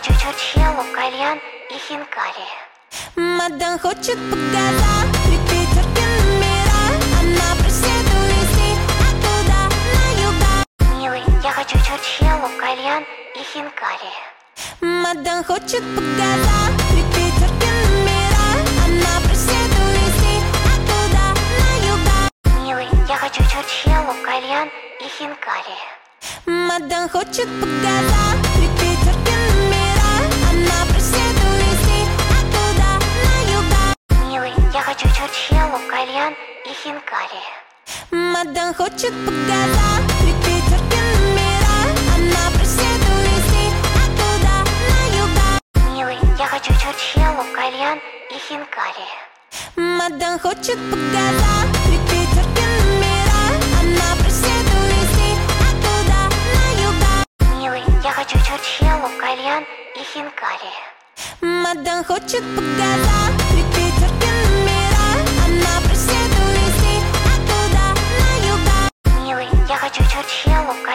хочу чурчхелу, кальян и хинкали. Мадан хочет показать 3 пятерки номера. Она просит увезти оттуда на юга. Милый, я хочу чурчхелу, кальян и хинкали. Мадан хочет показать 3 пятерки номера. Она просит увезти оттуда на юга. Милый, я хочу чурчхелу, кальян и хинкали. Мадан хочет показать 3 пятерки номера. Она просит увезти оттуда на юга. Милый, я хочу чурчхелу, кальян и хинкали. Мадан хочет показать 3 пятерки номера. Она просит увезти оттуда на юга. Милый, я хочу чурчхелу, кальян и хинкали. Мадан хочет показать 3 пятерки номера. Она просит увезти оттуда на юга. Милый, я хочу чурчхелу, кальян и хинкали. Мадан хочет показать